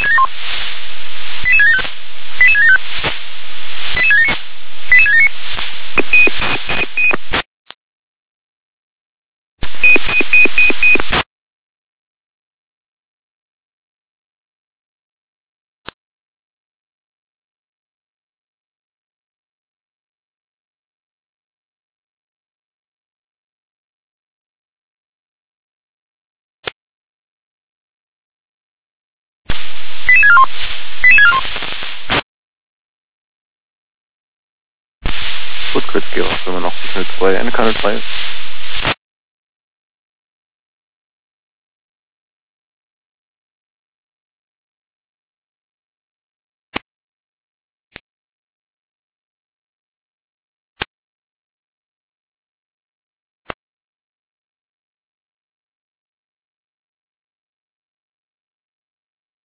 Gut, Crit Gear, wenn man noch die Kanal 2, eine Kanal 2 ist.